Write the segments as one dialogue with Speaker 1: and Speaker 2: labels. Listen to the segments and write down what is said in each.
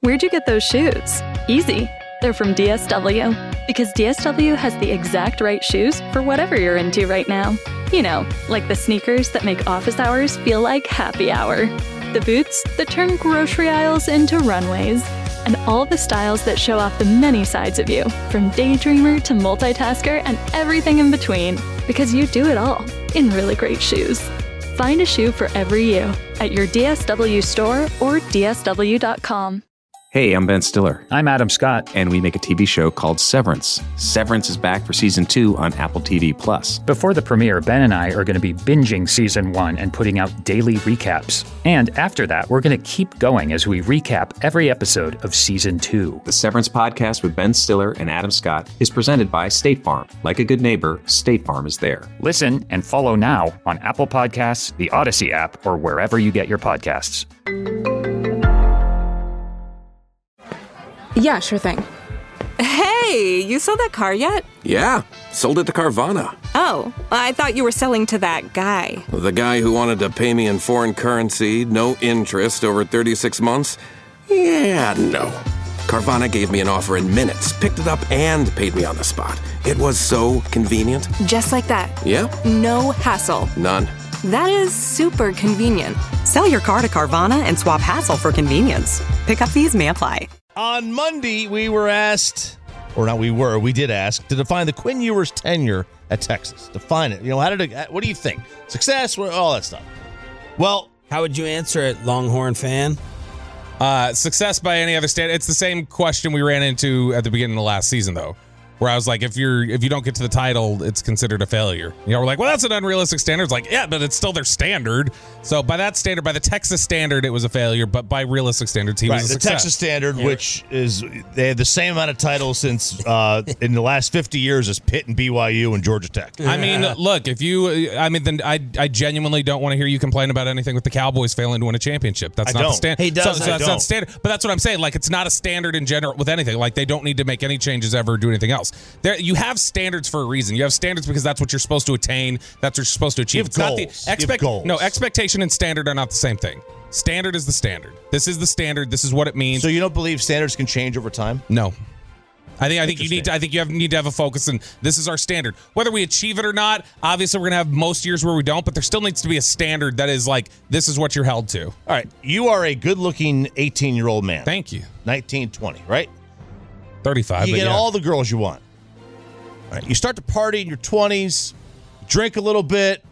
Speaker 1: Where'd you get those shoes? Easy. They're from DSW. Because DSW has the exact right shoes for whatever you're into right now. You know, like the sneakers that make office hours feel like happy hour. The boots that turn grocery aisles into runways. And all the styles that show off the many sides of you, from daydreamer to multitasker and everything in between. Because you do it all in really great shoes. Find a shoe for every you at your DSW store or DSW.com.
Speaker 2: Hey, I'm Ben Stiller.
Speaker 3: I'm Adam Scott.
Speaker 2: And we make a TV show called Severance. Severance is back for Season 2 on Apple TV+.
Speaker 3: Before the premiere, Ben and I are going to be binging Season 1 and putting out daily recaps. And after that, we're going to keep going as we recap every episode of Season 2.
Speaker 2: The Severance podcast with Ben Stiller and Adam Scott is presented by State Farm. Like a good neighbor, State Farm is there.
Speaker 3: Listen and follow now on Apple Podcasts, the Odyssey app, or wherever you get your podcasts.
Speaker 4: Yeah, sure thing.
Speaker 5: Hey, you sold that car yet?
Speaker 6: Yeah, sold it to Carvana.
Speaker 5: Oh, I thought you were selling to that guy.
Speaker 6: The guy who wanted to pay me in foreign currency, no interest, over 36 months? Yeah, no. Carvana gave me an offer in minutes, picked it up, and paid me on the spot. It was so convenient.
Speaker 5: Just like that.
Speaker 6: Yeah?
Speaker 5: No hassle.
Speaker 6: None.
Speaker 5: That is super convenient.
Speaker 7: Sell your car to Carvana and swap hassle for convenience. Pickup fees may apply.
Speaker 8: On Monday, we did ask to define the Quinn Ewers tenure at Texas. Define it. What do you think? Success, all that stuff. Well,
Speaker 9: how would you answer it, Longhorn fan?
Speaker 10: Success by any other standard. It's the same question we ran into at the beginning of the last season, though, where I was like, if you don't get to the title, it's considered a failure. We're like, well, that's an unrealistic standard. It's like, yeah, but it's still their standard. So by that standard, by the Texas standard, it was a failure. But by realistic standards, he was a success.
Speaker 8: The Texas standard, which is they have the same amount of titles since in the last 50 years as Pitt and BYU and Georgia Tech.
Speaker 10: I mean, look, then I genuinely don't want to hear you complain about anything with the Cowboys failing to win a championship. That's not the standard.
Speaker 9: He does.
Speaker 10: So that's not standard. But that's what I'm saying. Like, it's not a standard in general with anything. Like, they don't need to make any changes ever or do anything else. You have standards for a reason. You have standards because that's what you're supposed to attain. That's what you're supposed to achieve.
Speaker 8: It's not the goals.
Speaker 10: No, expectation and standard are not the same thing. Standard is the standard. This is the standard. This is what it means.
Speaker 8: So you don't believe standards can change over time?
Speaker 10: No. I think you need to have a focus, and this is our standard. Whether we achieve it or not, obviously we're gonna have most years where we don't, but there still needs to be a standard that is like, this is what you're held to.
Speaker 8: All right, you are a good-looking 18-year-old man.
Speaker 10: Thank you.
Speaker 8: 19, 20, right?
Speaker 10: 35.
Speaker 8: You get all the girls you want. All right, you start to party in your 20s, drink a little bit.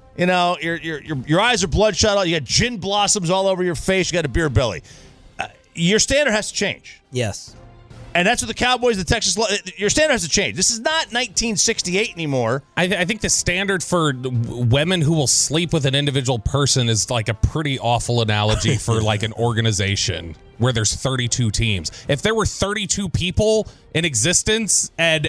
Speaker 8: Your eyes are bloodshot. You got gin blossoms all over your face. You got a beer belly. Your standard has to change.
Speaker 9: Yes.
Speaker 8: And that's what the Cowboys, the Texas, your standard has to change. This is not 1968 anymore.
Speaker 10: I think the standard for women who will sleep with an individual person is like a pretty awful analogy for like an organization where there's 32 teams. If there were 32 people in existence and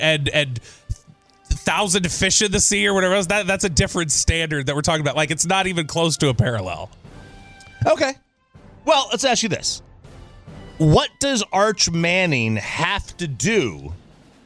Speaker 10: 1,000 fish in the sea or whatever else, that's a different standard that we're talking about. Like, it's not even close to a parallel.
Speaker 8: Okay. Well, let's ask you this. What does Arch Manning have to do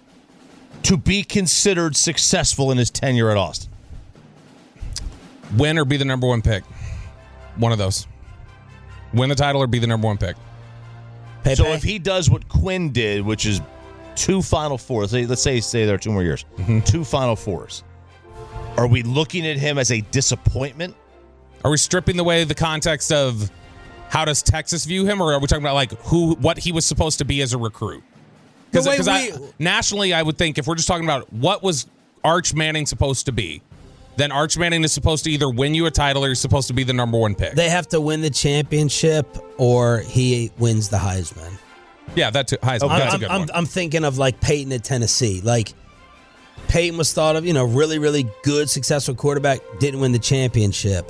Speaker 8: to be considered successful in his tenure at Austin?
Speaker 10: Win or be the number one pick. One of those. Win the title or be the number one pick.
Speaker 8: So if he does what Quinn did, which is 2 Final Fours, let's say there are 2 more years, 2 Final Fours, are we looking at him as a disappointment?
Speaker 10: Are we stripping away the context of how does Texas view him, or are we talking about like what he was supposed to be as a recruit? Because nationally, I would think if we're just talking about what was Arch Manning supposed to be, then Arch Manning is supposed to either win you a title or he's supposed to be the number one pick.
Speaker 9: They have to win the championship or he wins the Heisman.
Speaker 10: Yeah, that too. Heisman. That's a good one.
Speaker 9: I'm thinking of like Peyton at Tennessee. Like Peyton was thought of, really, really good, successful quarterback. Didn't win the championship.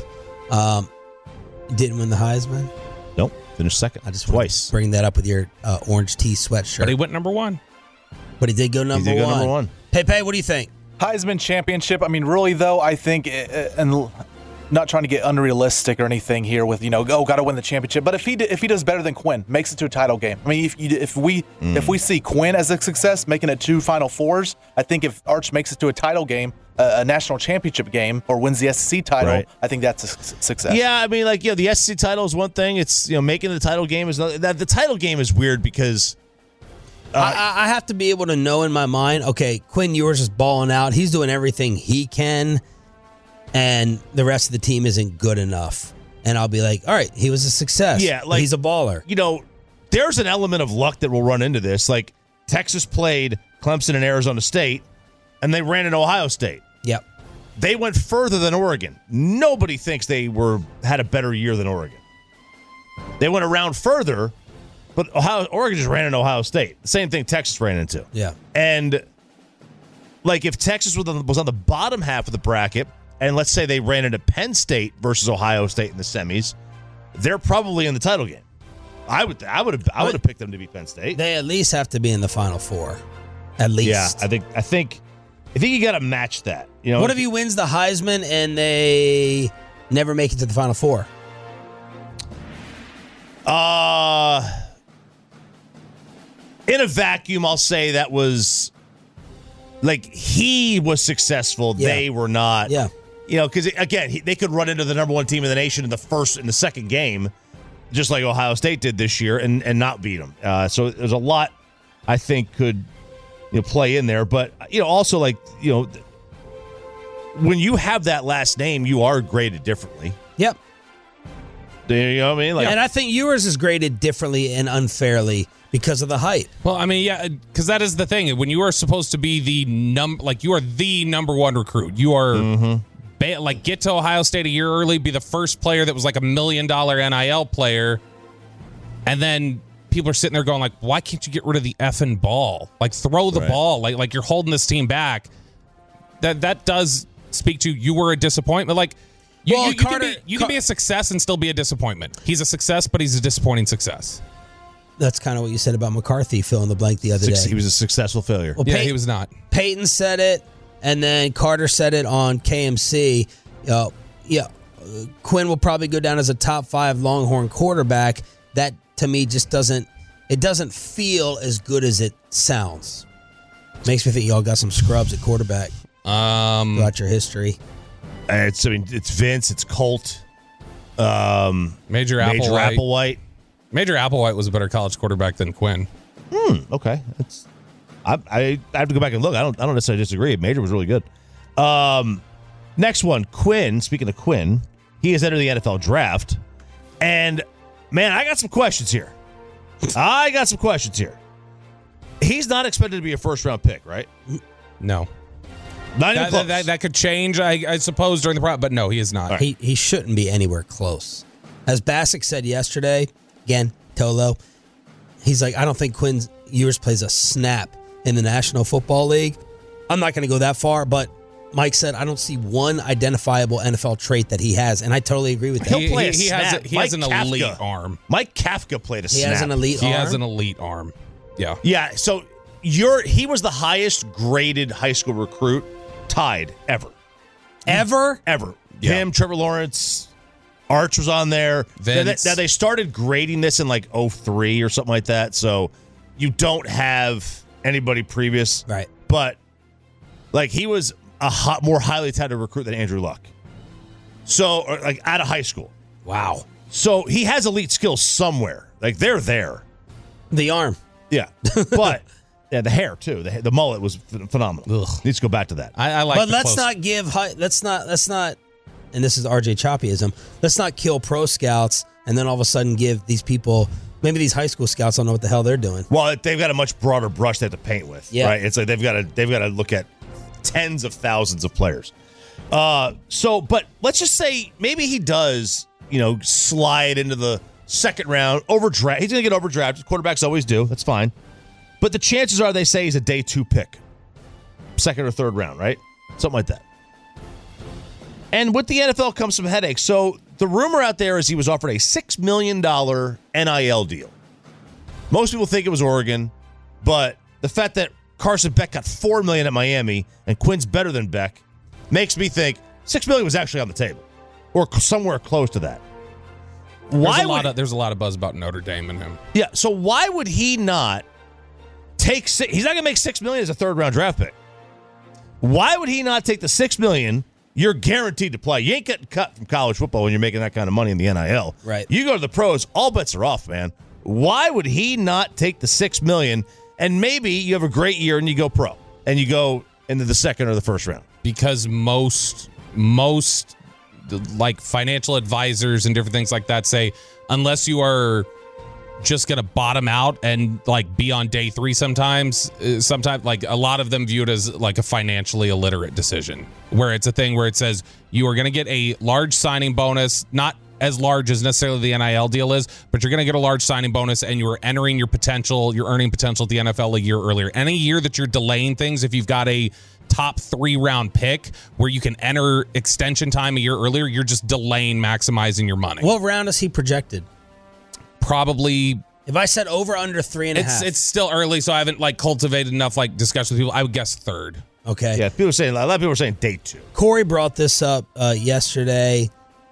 Speaker 9: Didn't win the Heisman.
Speaker 8: Nope. Finished second.
Speaker 9: I just
Speaker 8: twice.
Speaker 9: Bring that up with your orange tee sweatshirt.
Speaker 10: But he went number one.
Speaker 9: But he did go number one. Pepe, what do you think?
Speaker 11: Heisman championship. I mean, really, though, I think
Speaker 4: not trying to get unrealistic or anything here with, got to win the championship. But if he does better than Quinn, makes it to a title game. I mean, if we see Quinn as a success, making it 2 Final Fours, I think if Arch makes it to a title game, a national championship game, or wins the SEC title, right, I think that's a success.
Speaker 8: Yeah, I mean, the SEC title is one thing. It's making the title game is another. The title game is weird because
Speaker 9: I have to be able to know in my mind, okay, Quinn Ewers is balling out. He's doing everything he can, and the rest of the team isn't good enough. And I'll be like, all right, he was a success.
Speaker 8: Yeah,
Speaker 9: he's a baller.
Speaker 8: There's an element of luck that will run into this. Like, Texas played Clemson and Arizona State, and they ran into Ohio State.
Speaker 9: Yep.
Speaker 8: They went further than Oregon. Nobody thinks they had a better year than Oregon. They went around further, but Oregon just ran into Ohio State. The same thing Texas ran into.
Speaker 9: Yeah.
Speaker 8: And, if Texas was on the bottom half of the bracket, and let's say they ran into Penn State versus Ohio State in the semis, they're probably in the title game. I would have picked them to beat Penn State.
Speaker 9: They at least have to be in the Final Four. At least.
Speaker 8: Yeah, I think you got to match that.
Speaker 9: What if he wins the Heisman and they never make it to the Final Four?
Speaker 8: In a vacuum, I'll say that was he was successful. Yeah. They were not.
Speaker 9: Yeah.
Speaker 8: Because again, they could run into the number one team in the nation in the second game, just like Ohio State did this year, and not beat them. So there's a lot I think could play in there, but also when you have that last name, you are graded differently.
Speaker 9: Yep.
Speaker 8: You know what I mean?
Speaker 9: And I think yours is graded differently and unfairly because of the hype.
Speaker 10: Well, I mean, yeah, because that is the thing. When you are supposed to be you are the number one recruit. You are get to Ohio State a year early, be the first player that was like $1 million NIL player, and then people are sitting there going why can't you get rid of the effing ball? Throw the ball. Like you're holding this team back. That does speak to you were a disappointment. You can be a success and still be a disappointment. He's a success, but he's a disappointing success.
Speaker 9: That's kind of what you said about McCarthy, fill in the blank the other day.
Speaker 8: He was a successful failure.
Speaker 9: Well,
Speaker 10: he was not.
Speaker 9: Peyton said it, and then Carter said it on KMC. Quinn will probably go down as a top 5 Longhorn quarterback. That, to me, just doesn't feel as good as it sounds. Makes me think y'all got some scrubs at quarterback. Throughout your history.
Speaker 8: It's Vince, it's Colt,
Speaker 10: Major Applewhite. Major Applewhite was a better college quarterback than Quinn.
Speaker 8: Okay. I have to go back and look. I don't necessarily disagree. Major was really good. Next one, Quinn. Speaking of Quinn, he has entered the NFL draft. And, man, I got some questions here. He's not expected to be a first-round pick, right?
Speaker 10: No.
Speaker 8: Not even close.
Speaker 10: That could change, I suppose, during the process, but no, he is not.
Speaker 9: Right. He shouldn't be anywhere close. As Bassick said yesterday, again, Tolo, he's like, I don't think Quinn Ewers plays a snap in the National Football League. I'm not going to go that far, but Mike said, I don't see one identifiable NFL trait that he has, and I totally agree with that.
Speaker 8: He'll play a snap.
Speaker 10: He has an elite arm.
Speaker 8: Mike Kafka played a snap.
Speaker 9: He has an elite arm?
Speaker 10: He has an elite arm. Yeah.
Speaker 8: Yeah, so he was the highest graded high school recruit tied ever.
Speaker 9: Ever?
Speaker 8: Ever. Yeah. Him, Trevor Lawrence, Arch was on there.
Speaker 10: Vince.
Speaker 8: Now they started grading this in 03 or something like that, so you don't have anybody previous.
Speaker 9: Right.
Speaker 8: But he was a more highly touted recruit than Andrew Luck. So out of high school.
Speaker 9: Wow.
Speaker 8: So he has elite skills somewhere. They're there.
Speaker 9: The arm.
Speaker 8: Yeah. But yeah, the hair too. The mullet was phenomenal.
Speaker 10: Ugh.
Speaker 8: Needs to go back to that.
Speaker 10: I like.
Speaker 9: But let's not. And this is RJ Choppyism. Let's not kill pro scouts and then all of a sudden give these people. Maybe these high school scouts don't know what the hell they're doing.
Speaker 8: Well, they've got a much broader brush they have to paint with.
Speaker 9: Yeah.
Speaker 8: Right. It's they've got to look at tens of thousands of players. But let's just say maybe he does. Slide into the second round, overdraft. He's going to get overdrafted. Quarterbacks always do. That's fine. But the chances are they say he's a day 2 pick. Second or third round, right? Something like that. And with the NFL comes some headaches. So the rumor out there is he was offered a $6 million NIL deal. Most people think it was Oregon, but the fact that Carson Beck got $4 million at Miami and Quinn's better than Beck makes me think $6 million was actually on the table. or somewhere close to that.
Speaker 10: There's a lot of buzz about Notre Dame and him.
Speaker 8: Yeah, so why would he not take he's not going to make $6 million as a third-round draft pick. Why would he not take the $6 million? You're guaranteed to play. You ain't getting cut from college football when you're making that kind of money in the NIL.
Speaker 9: Right.
Speaker 8: You go to the pros, all bets are off, man. Why would he not take the $6 million and maybe you have a great year and you go pro and you go into the second or the first round?
Speaker 10: Because most like financial advisors and different things like that say unless you are just gonna bottom out and like be on day 3 sometimes like a lot of them view it as like a financially illiterate decision where it's a thing where it says you are gonna get a large signing bonus, not as large as necessarily the NIL deal is, but you're gonna get a large signing bonus and you're entering your earning potential at the NFL a year earlier. Any year that you're delaying things, if you've got a top 3-round pick where you can enter extension time a year earlier, you're just delaying maximizing your money.
Speaker 9: What round is he projected?
Speaker 10: Probably.
Speaker 9: If I said over under 3.5,
Speaker 10: it's still early, so I haven't like cultivated enough like discussion with people. I would guess third.
Speaker 9: Okay.
Speaker 8: Yeah, a lot of people are saying day 2.
Speaker 9: Corey brought this up yesterday.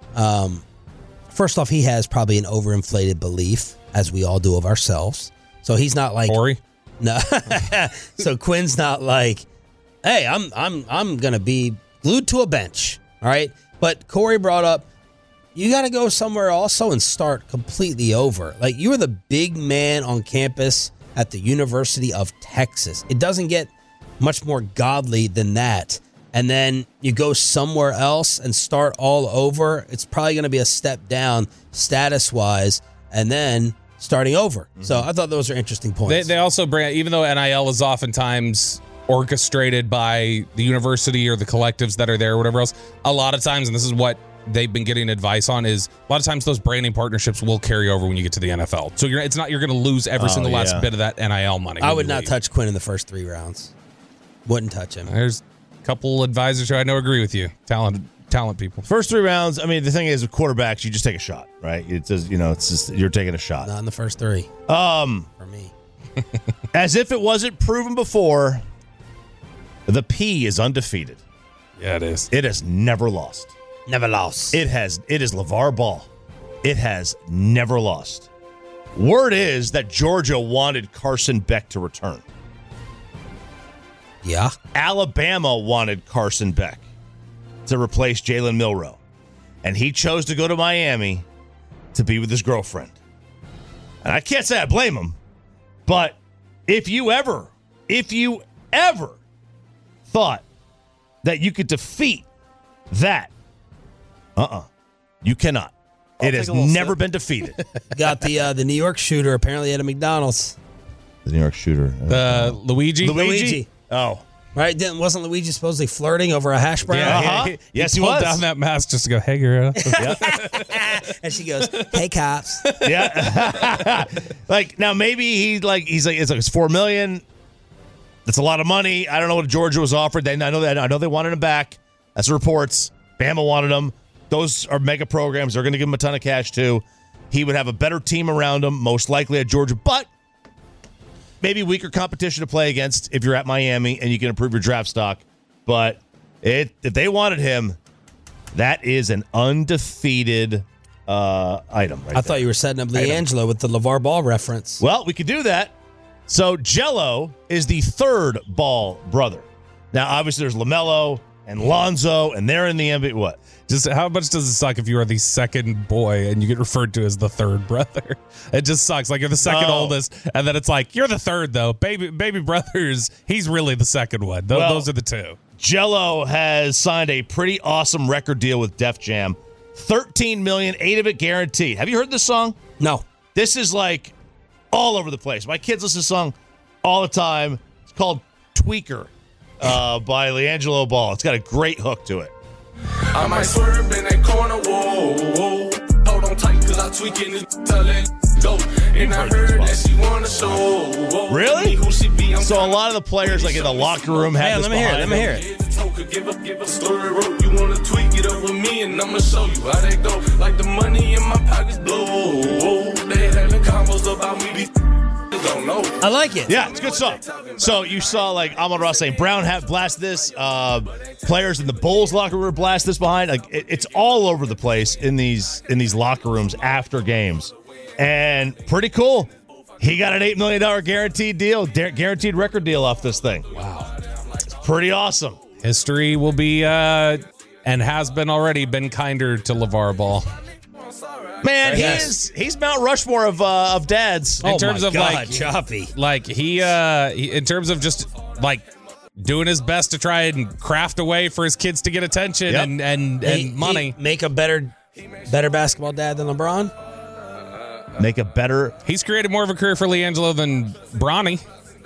Speaker 9: First off, he has probably an overinflated belief, as we all do of ourselves. So he's not like
Speaker 10: Corey.
Speaker 9: No. So Quinn's not like, hey, I'm gonna be glued to a bench. All right. But Corey brought up, you got to go somewhere also and start completely over. Like, you were the big man on campus at the University of Texas. It doesn't get much more godly than that. And then you go somewhere else and start all over. It's probably going to be a step down status-wise and then starting over. Mm-hmm. So I thought those are interesting points.
Speaker 10: They also bring, even though NIL is oftentimes orchestrated by the university or the collectives that are there or whatever else, a lot of times, and this is what they've been getting advice on, is a lot of times those branding partnerships will carry over when you get to the NFL. So you're going to lose every single last bit of that NIL money.
Speaker 9: I would not touch Quinn in the first 3 rounds. Wouldn't touch him.
Speaker 10: There's a couple advisors who I know agree with you. Talent people.
Speaker 8: First 3 rounds, I mean, the thing is with quarterbacks, you just take a shot, right? It says, it's just you're taking a shot.
Speaker 9: Not in the first 3.
Speaker 8: For
Speaker 9: me.
Speaker 8: As if it wasn't proven before, the P is undefeated.
Speaker 10: Yeah, it is.
Speaker 8: It has never lost.
Speaker 9: Never lost.
Speaker 8: It is LeVar Ball. It has never lost. Word is that Georgia wanted Carson Beck to return.
Speaker 9: Yeah.
Speaker 8: Alabama wanted Carson Beck to replace Jalen Milroe. And he chose to go to Miami to be with his girlfriend. And I can't say I blame him, but if you ever thought that you could defeat that, you cannot. It has never been defeated.
Speaker 9: Got the New York shooter apparently at a McDonald's.
Speaker 8: The New York shooter.
Speaker 10: Luigi?
Speaker 8: Oh.
Speaker 9: Right? Wasn't Luigi supposedly flirting over a hash brown?
Speaker 10: Yeah,
Speaker 8: yes,
Speaker 10: he pulled down that mask just to go, hey, girl.
Speaker 9: And she goes, hey, cops.
Speaker 8: Yeah. Like, now maybe he's like, it's $4 million. That's a lot of money. I don't know what Georgia was offered. I know they wanted him back. That's the reports. Bama wanted him. Those are mega programs. They're going to give him a ton of cash, too. He would have a better team around him, most likely at Georgia, but maybe weaker competition to play against if you're at Miami and you can improve your draft stock. But if they wanted him, that is an undefeated item right
Speaker 9: I thought you were setting up LiAngelo with the LeVar Ball reference.
Speaker 8: Well, we could do that. So Jello is the third Ball brother. Now, obviously, there's LaMelo and Lonzo, and they're in the NBA. What?
Speaker 10: Just how much does it suck if you are the second boy and you get referred to as the third brother? It just sucks. Like, you're the second oldest, and then it's like, you're the third, though. Baby brothers, he's really the second one. Those are the two.
Speaker 8: Jello has signed a pretty awesome record deal with Def Jam. $13 million, 8 of it guaranteed. Have you heard this song?
Speaker 9: No.
Speaker 8: This is like all over the place. My kids listen to this song all the time. It's called Tweaker by LiAngelo Ball. It's got a great hook to it.
Speaker 11: I might swerve in that corner, whoa. Hold on tight, cause I tweaking this talent. Go. And I heard that she wanna show.
Speaker 8: Really? So a lot of the players, like in the locker room, have this behind them.
Speaker 9: Let me hear it.
Speaker 11: Give a story rope. You wanna tweak it up with me, and I'ma show you how that go. Like the money in my pockets blow. They having combos about me. don't know.
Speaker 9: I like it.
Speaker 8: Yeah, it's a good song. So you saw like Amon Ross saying Brown blast this. Players in the Bulls locker room blast this behind. Like it's all over the place in these locker rooms after games, and pretty cool. He got an $8 million guaranteed deal, guaranteed record deal off this thing. Wow, it's pretty awesome.
Speaker 10: History will be and has been already been kinder to LeVar Ball.
Speaker 8: Man, he's Mount Rushmore of dads.
Speaker 10: In terms of like
Speaker 9: Choppy.
Speaker 10: Like he in terms of just like doing his best to try and craft a way for his kids to get attention and money.
Speaker 9: Make a better basketball dad than LeBron.
Speaker 10: He's created more of a career for LiAngelo than Bronny.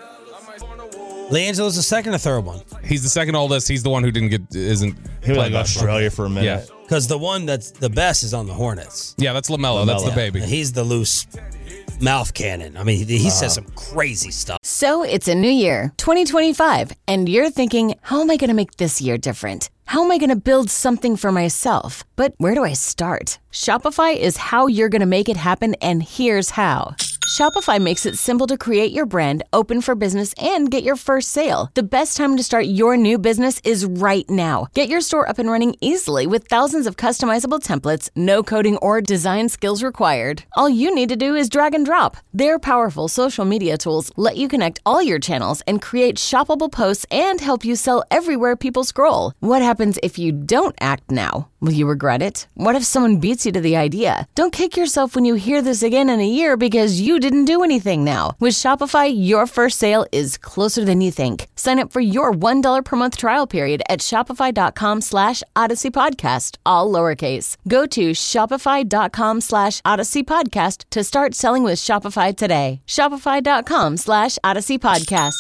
Speaker 9: LiAngelo's the second or third one.
Speaker 10: He's the second oldest. He's the one who
Speaker 8: He was like Australia for a minute.
Speaker 10: Yeah.
Speaker 9: Because the one that's the best is on the Hornets.
Speaker 10: Yeah, that's LaMelo. That's the baby.
Speaker 9: He's the loose mouth cannon. I mean, he says some crazy stuff.
Speaker 12: So it's a new year, 2025, and you're thinking, how am I going to make this year different? How am I going to build something for myself? But where do I start? Shopify is how you're going to make it happen, and here's how. Shopify makes it simple to create your brand, open for business, and get your first sale. The best time to start your new business is right now. Get your store up and running easily with thousands of customizable templates, no coding or design skills required. All you need to do is drag and drop. Their powerful social media tools let you connect all your channels and create shoppable posts and help you sell everywhere people scroll. What happens if you don't act now? Will you regret it? What if someone beats you to the idea? Don't kick yourself when you hear this again in a year because you didn't do anything now. With Shopify, your first sale is closer than you think. Sign up for your $1 per month trial period at shopify.com/Odyssey Podcast, all lowercase. Go to shopify.com/Odyssey Podcast to start selling with Shopify today. Shopify.com/Odyssey Podcast.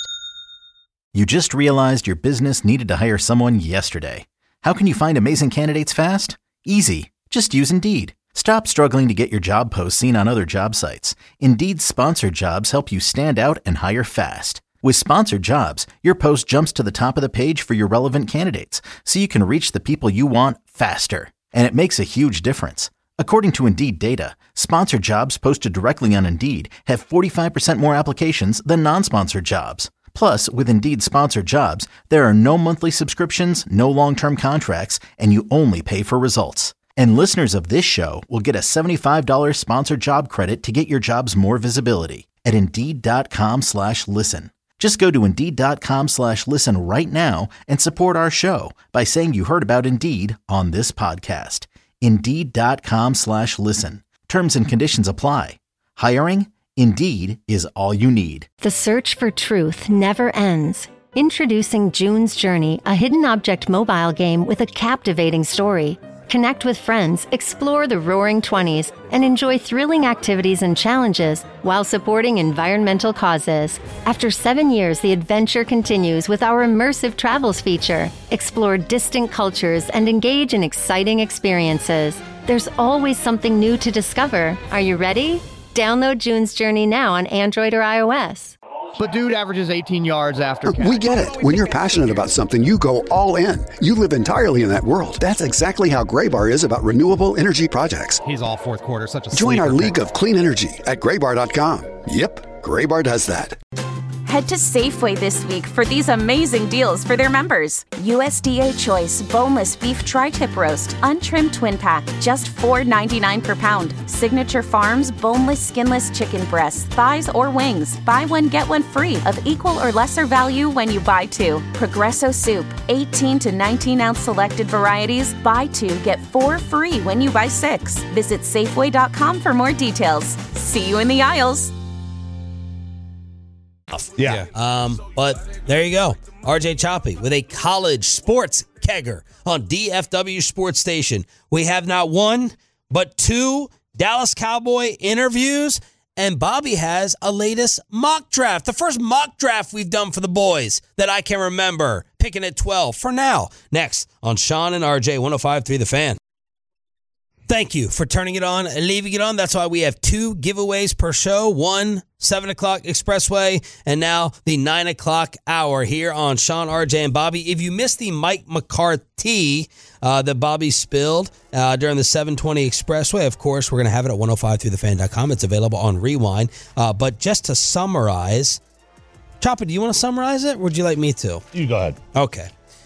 Speaker 13: You just realized your business needed to hire someone yesterday. How can you find amazing candidates fast? Easy. Just use Indeed. Stop struggling to get your job posts seen on other job sites. Indeed's sponsored jobs help you stand out and hire fast. With sponsored jobs, your post jumps to the top of the page for your relevant candidates, so you can reach the people you want faster. And it makes a huge difference. According to Indeed data, sponsored jobs posted directly on Indeed have 45% more applications than non-sponsored jobs. Plus, with Indeed sponsored jobs, there are no monthly subscriptions, no long-term contracts, and you only pay for results. And listeners of this show will get a $75 sponsored job credit to get your jobs more visibility at Indeed.com/listen. Just go to Indeed.com/listen right now and support our show by saying you heard about Indeed on this podcast. Indeed.com/listen. Terms and conditions apply. Hiring? Indeed is all you need.
Speaker 14: The search for truth never ends. Introducing June's Journey, a hidden object mobile game with a captivating story. Connect with friends, explore the Roaring 20s, and enjoy thrilling activities and challenges while supporting environmental causes. After 7 years, the adventure continues with our immersive travels feature. Explore distant cultures and engage in exciting experiences. There's always something new to discover. Are you ready? Download June's Journey now on Android or iOS.
Speaker 15: But dude averages 18 yards after catch.
Speaker 16: We get it. When you're passionate about something, you go all in. You live entirely in that world. That's exactly how Graybar is about renewable energy projects.
Speaker 15: He's all fourth quarter, such a
Speaker 16: Join our league of clean energy at Graybar.com. Yep, Graybar does that.
Speaker 17: Head to Safeway this week for these amazing deals for their members. USDA Choice Boneless Beef Tri-Tip Roast, Untrimmed Twin Pack, just $4.99 per pound. Signature Farms Boneless Skinless Chicken Breasts, Thighs or Wings. Buy one, get one free of equal or lesser value when you buy two. Progresso Soup, 18 to 19 ounce selected varieties. Buy two, get 4 free when you buy 6. Visit Safeway.com for more details. See you in the aisles.
Speaker 8: Yeah.
Speaker 9: But there you go. RJ Choppy with a college sports kegger on DFW Sports Station. We have not one, but 2 Dallas Cowboy interviews, and Bobby has a latest mock draft. The first mock draft we've done for the boys that I can remember. Picking at 12 for now. Next on Sean and RJ 105.3 The Fan. Thank you for turning it on and leaving it on. That's why we have 2 giveaways per show. 1, 7 o'clock Expressway, and now the 9 o'clock hour here on Sean, RJ, and Bobby. If you missed the Mike McCarthy that Bobby spilled during the 720 Expressway, of course, we're going to have it at 105throughthefan.com. It's available on Rewind. But just to summarize, Chopper, do you want to summarize it, or would you like me to?
Speaker 8: You go ahead.
Speaker 9: Okay.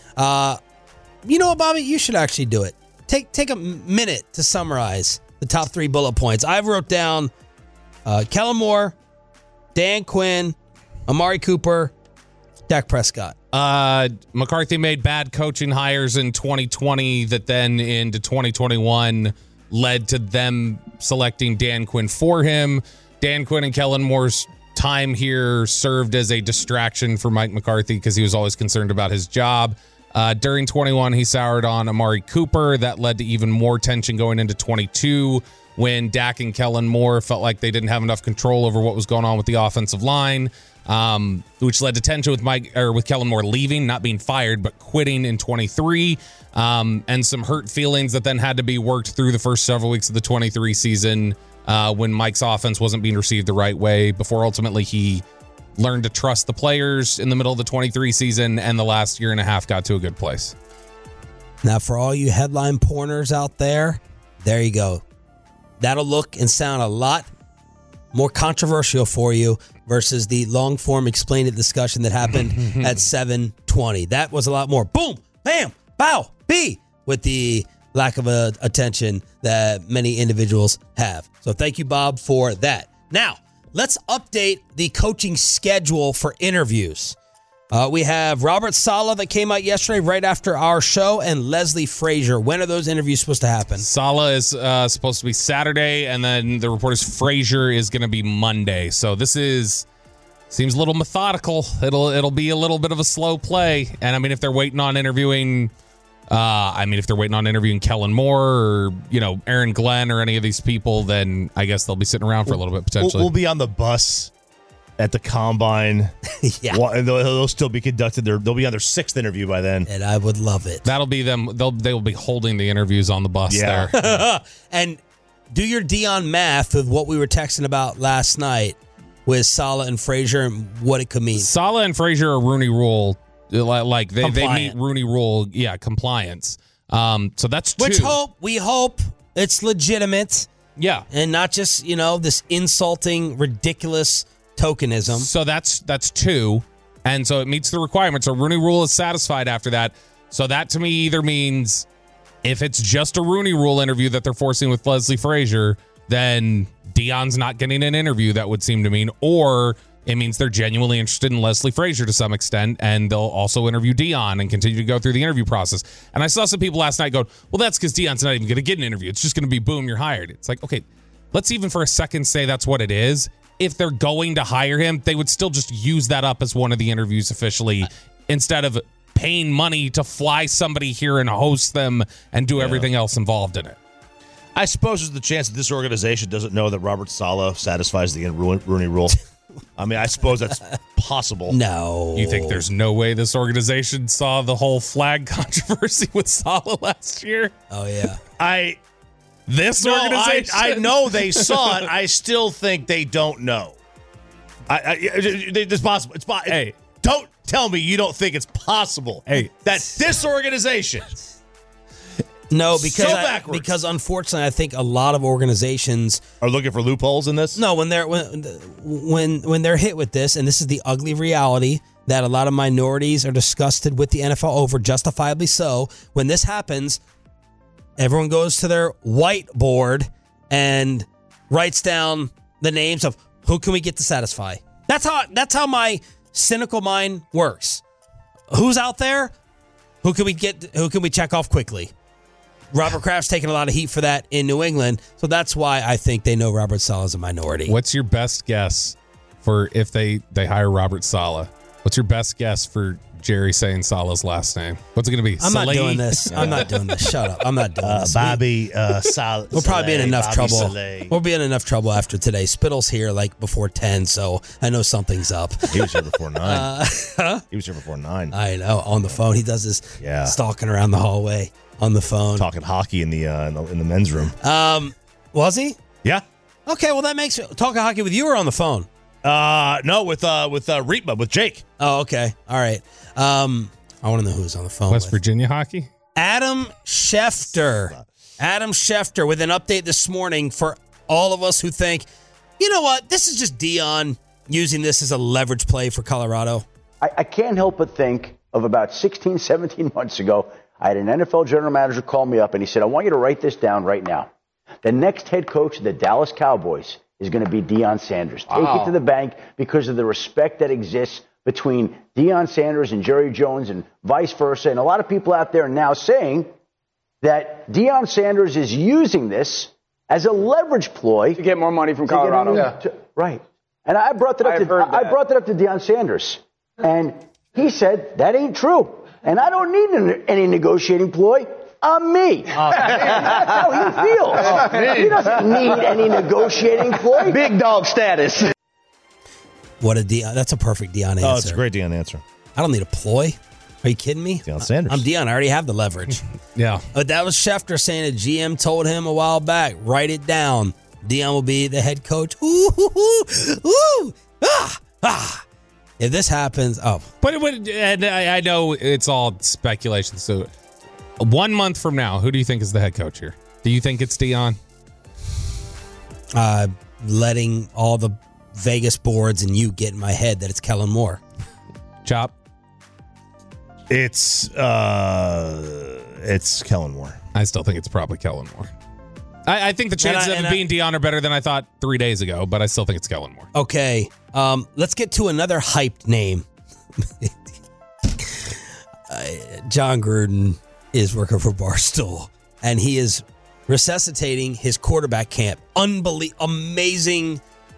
Speaker 9: You know what, Bobby? You should actually do it. Take a minute to summarize the top 3 bullet points. I wrote down Kellen Moore, Dan Quinn, Amari Cooper, Dak Prescott.
Speaker 10: McCarthy made bad coaching hires in 2020 that then into 2021 led to them selecting Dan Quinn for him. Dan Quinn and Kellen Moore's time here served as a distraction for Mike McCarthy because he was always concerned about his job. During 21, he soured on Amari Cooper. That led to even more tension going into 22 when Dak and Kellen Moore felt like they didn't have enough control over what was going on with the offensive line, which led to tension with Kellen Moore leaving, not being fired, but quitting in 23, and some hurt feelings that then had to be worked through the first several weeks of the 23 season when Mike's offense wasn't being received the right way before ultimately he learned to trust the players in the middle of the 23 season, and the last year and a half got to a good place.
Speaker 9: Now, for all you headline porners out there you go. That'll look and sound a lot more controversial for you versus the long-form explain it discussion that happened at 720. That was a lot more boom, bam, bow, B, with the lack of attention that many individuals have. So thank you, Bob, for that. Now, let's update the coaching schedule for interviews. We have Robert Saleh that came out yesterday right after our show, and Leslie Frazier. When are those interviews supposed to happen?
Speaker 10: Saleh is supposed to be Saturday, and then the report is Frazier is going to be Monday. So this seems a little methodical. It'll be a little bit of a slow play. And I mean, if they're waiting on interviewing Kellen Moore or, Aaron Glenn or any of these people, then I guess they'll be sitting around for a little bit potentially.
Speaker 8: We'll be on the bus at the combine.
Speaker 9: Yeah.
Speaker 8: They'll still be conducted. They'll be on their 6th interview by then.
Speaker 9: And I would love it.
Speaker 10: That'll be them. They will be holding the interviews on the bus there.
Speaker 9: And do your Dion math of what we were texting about last night with Saleh and Frazier and what it could mean.
Speaker 10: Saleh and Frazier are Rooney Rule. Like they meet Rooney Rule, compliance. So that's 2.
Speaker 9: We hope it's legitimate.
Speaker 10: Yeah.
Speaker 9: And not just, this insulting, ridiculous tokenism.
Speaker 10: So that's 2. And so it meets the requirements. So Rooney Rule is satisfied after that. So that to me either means if it's just a Rooney Rule interview that they're forcing with Leslie Frazier, then Dion's not getting an interview, that would seem to mean, or it means they're genuinely interested in Leslie Frazier to some extent, and they'll also interview Dion and continue to go through the interview process. And I saw some people last night go, well, that's because Dion's not even going to get an interview. It's just going to be, boom, you're hired. It's like, okay, let's even for a second say that's what it is. If they're going to hire him, they would still just use that up as one of the interviews officially instead of paying money to fly somebody here and host them and do everything else involved in it.
Speaker 8: I suppose there's the chance that this organization doesn't know that Robert Saleh satisfies the Rooney Rule. I mean, I suppose that's possible.
Speaker 9: No.
Speaker 10: You think there's no way this organization saw the whole flag controversy with Saleh last year?
Speaker 9: Oh, yeah.
Speaker 10: Organization?
Speaker 8: I know they saw it. I still think they don't know. It's possible. Hey, don't tell me you don't think it's possible that this organization...
Speaker 9: No, because unfortunately, I think a lot of organizations
Speaker 8: are looking for loopholes in this.
Speaker 9: No, when they're hit with this, and this is the ugly reality that a lot of minorities are disgusted with the NFL over, justifiably so. When this happens, everyone goes to their whiteboard and writes down the names of who can we get to satisfy. That's how my cynical mind works. Who's out there? Who can we get? Who can we check off quickly? Robert Kraft's taking a lot of heat for that in New England, so that's why I think they know Robert Saleh is a minority.
Speaker 10: What's your best guess for if they hire Robert Saleh? What's your best guess for Jerry saying Salah's last name? What's it going to be?
Speaker 9: I'm not doing this. I'm not doing this. Shut up. I'm not doing this.
Speaker 8: Bobby Saleh.
Speaker 9: We'll probably be in enough
Speaker 8: Bobby
Speaker 9: trouble.
Speaker 8: Saleh.
Speaker 9: We'll be in enough trouble after today. Spittle's here like before 10, so I know something's up.
Speaker 8: He was here before 9. He was here before 9.
Speaker 9: I know. On the phone. He does this stalking around the hallway on the phone.
Speaker 8: Talking hockey in the men's room.
Speaker 9: Was he?
Speaker 8: Yeah.
Speaker 9: Okay, well, that makes it. Talking hockey with you or on the phone?
Speaker 8: No, with Reetma, with Jake.
Speaker 9: Oh, okay. All right. I want to know who's on the phone.
Speaker 10: West Virginia hockey?
Speaker 9: Adam Schefter. Adam Schefter with an update this morning for all of us who think, you know what, this is just Deion using this as a leverage play for Colorado.
Speaker 18: I can't help but think of about 16, 17 months ago, I had an NFL general manager call me up and he said, I want you to write this down right now. The next head coach of the Dallas Cowboys is going to be Deion Sanders. Take it to the bank because of the respect that exists between Deion Sanders and Jerry Jones and vice versa. And a lot of people out there now saying that Deion Sanders is using this as a leverage ploy
Speaker 19: to get more money from Colorado.
Speaker 18: Right. And I brought that up to Deion Sanders. And he said, that ain't true. And I don't need any negotiating ploy. I'm me. That's how he feels. He doesn't need any negotiating ploy.
Speaker 19: Big dog status.
Speaker 9: What a Deion. That's a perfect Deion answer.
Speaker 8: Oh, it's a great Deion answer.
Speaker 9: I don't need a ploy. Are you kidding me?
Speaker 8: Deion Sanders.
Speaker 9: I'm Deion. I already have the leverage.
Speaker 10: Yeah.
Speaker 9: But that was Schefter saying a GM told him a while back, write it down. Deion will be the head coach. If this happens,
Speaker 10: But and I know it's all speculation. So 1 month from now, who do you think is the head coach here? Do you think it's Deion?
Speaker 9: Letting all the Vegas boards and you get in my head that it's Kellen Moore.
Speaker 10: Chop.
Speaker 8: It's Kellen Moore.
Speaker 10: I still think it's probably Kellen Moore. I think the chances of it being Deion are better than I thought 3 days ago, but I still think it's Kellen Moore.
Speaker 9: Okay, let's get to another hyped name. John Gruden is working for Barstool, and he is resuscitating his quarterback camp. Amazing.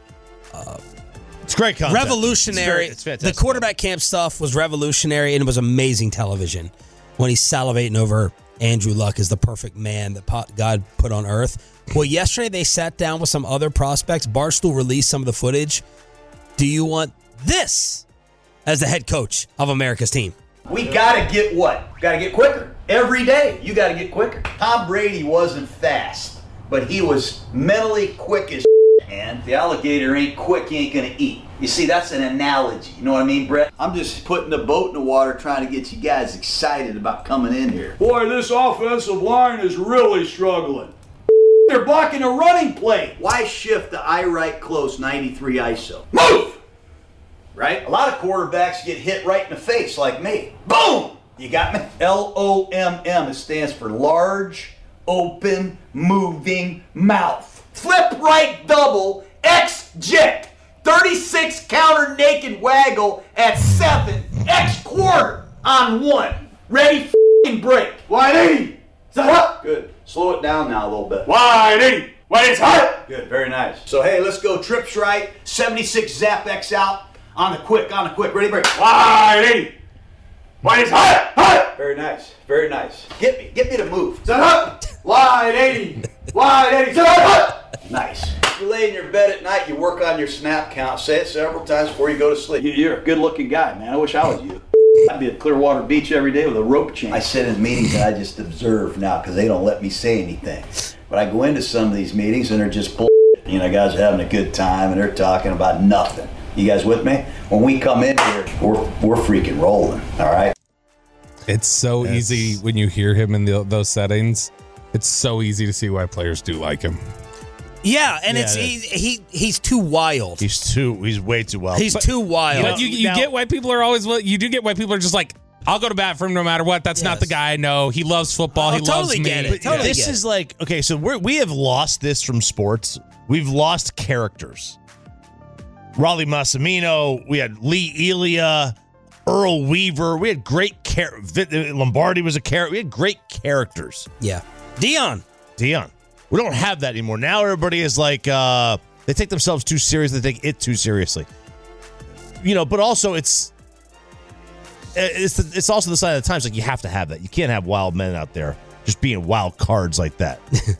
Speaker 8: It's great content.
Speaker 9: Revolutionary.
Speaker 8: It's fantastic.
Speaker 9: The quarterback camp stuff was revolutionary, and it was amazing television. When he's salivating over Andrew Luck as the perfect man that God put on earth. Well, yesterday they sat down with some other prospects. Barstool released some of the footage. Do you want this as the head coach of America's team?
Speaker 20: We got to get what? Got to get quicker. Every day, you got to get quicker. Tom Brady wasn't fast, but he was mentally quick as man. The alligator ain't quick, he ain't going to eat. You see, that's an analogy. You know what I mean, Brett? I'm just putting the boat in the water trying to get you guys excited about coming in here.
Speaker 11: Boy, this offensive line is really struggling. They're blocking a running play.
Speaker 20: Why shift the eye right close 93 ISO? Move! Right? A lot of quarterbacks get hit right in the face like me. Boom! You got me? LOMM. It stands for large, open, moving mouth. Flip right double, X-ject. 36 counter naked waggle at 7, X quarter on 1. Ready, f***ing break. 180. Set up. Good. Slow it down now a little bit. 180. Wait, it's hot. Good. Very nice. So, hey, let's go trips right. 76 zap X out. On the quick. Ready, break. 180. Wait, it's hot. Very nice. Very nice. Get me to move. Set up. 180. 180. Set up. Nice. You lay in your bed at night, you work on your snap count. Say it several times before you go to sleep. You're a good-looking guy, man. I wish I was you. I'd be at Clearwater Beach every day with a rope chain. I sit in meetings and I just observe now because they don't let me say anything. But I go into some of these meetings and they're just bull. You know, guys are having a good time and they're talking about nothing. You guys with me? When we come in here, we're freaking rolling. All right.
Speaker 10: It's so easy when you hear him in those settings. It's so easy to see why players do like him.
Speaker 9: Yeah, and he's too wild.
Speaker 8: He's way too wild.
Speaker 9: He's too wild.
Speaker 10: But you get why people are always. You do get why people are just like, I'll go to bat for him no matter what. That's not the guy I know. He loves football. He loves me.
Speaker 8: This is like, okay, so we have lost this from sports. We've lost characters. Raleigh Massimino. We had Lee Elia, Earl Weaver. We had great Lombardi was a character. We had great characters.
Speaker 9: Yeah. Deion.
Speaker 8: We don't have that anymore. Now everybody is like, they take themselves too seriously. They take it too seriously. You know, but also it's it's also the sign of the times. Like, you have to have that. You can't have wild men out there just being wild cards like that.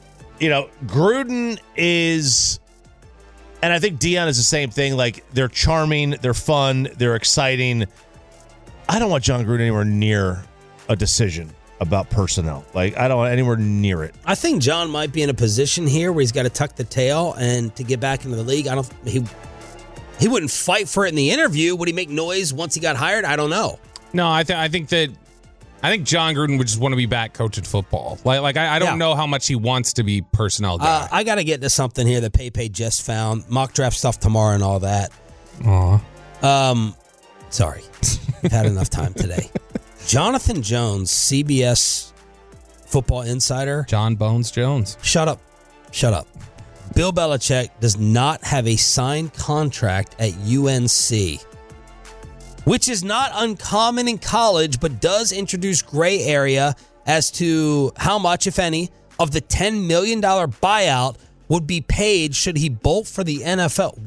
Speaker 8: Gruden is, and I think Deion is the same thing. Like, they're charming, they're fun, they're exciting. I don't want John Gruden anywhere near a decision about personnel. Like, I don't want anywhere near it.
Speaker 9: I think John might be in a position here where he's got to tuck the tail and to get back into the league. He wouldn't fight for it in the interview. Would he make noise once he got hired? I don't know.
Speaker 10: No, I think John Gruden would just want to be back coaching football. I don't know how much he wants to be personnel guy.
Speaker 9: I got to get to something here that Pepe just found. Mock draft stuff tomorrow and all that.
Speaker 10: Aw.
Speaker 9: Sorry. I've had enough time today. Jonathan Jones, CBS Football Insider.
Speaker 10: John Bones Jones.
Speaker 9: Shut up. Bill Belichick does not have a signed contract at UNC, which is not uncommon in college, but does introduce gray area as to how much, if any, of the $10 million buyout would be paid should he bolt for the NFL.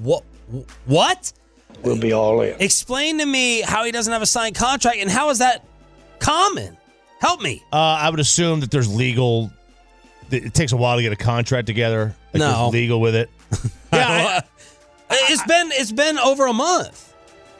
Speaker 9: What?
Speaker 21: We'll be all in.
Speaker 9: Explain to me how he doesn't have a signed contract, and how is that common? Help me.
Speaker 8: I would assume that there's legal. It takes a while to get a contract together. Like,
Speaker 9: No.
Speaker 8: there's legal with it.
Speaker 9: Yeah, it's been over a month.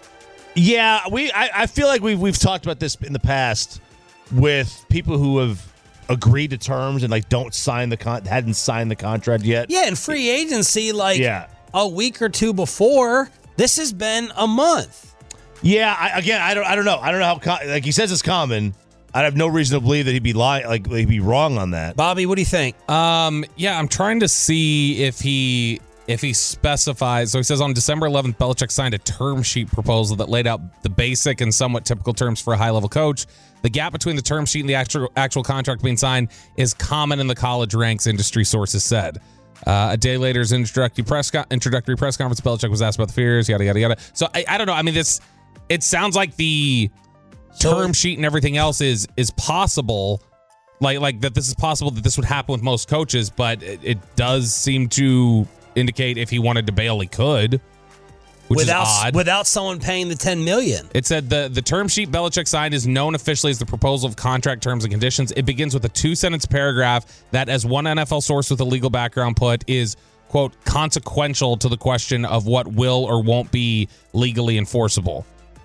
Speaker 8: Yeah, I feel like we've talked about this in the past with people who have agreed to terms and don't sign hadn't signed the contract yet.
Speaker 9: Yeah, and free agency a week or two before. This has been a month.
Speaker 8: Yeah, I don't know. I don't know how he says it's common. I have no reason to believe that he'd be lying, he'd be wrong on that.
Speaker 9: Bobby, what do you think?
Speaker 10: Yeah, I'm trying to see if he specifies. So he says on December 11th, Belichick signed a term sheet proposal that laid out the basic and somewhat typical terms for a high-level coach. The gap between the term sheet and the actual contract being signed is common in the college ranks, industry sources said. A day later, his introductory press conference, Belichick was asked about the fears, yada, yada, yada. So I don't know. I mean, it sounds like the term sheet and everything else is possible. Like that this is possible that this would happen with most coaches, but it does seem to indicate if he wanted to bail, he could. Which is odd.
Speaker 9: Without someone paying the $10 million.
Speaker 10: It said the term sheet Belichick signed is known officially as the proposal of contract terms and conditions. It begins with a 2-sentence paragraph that, as one NFL source with a legal background put, is, quote, consequential to the question of what will or won't be legally enforceable.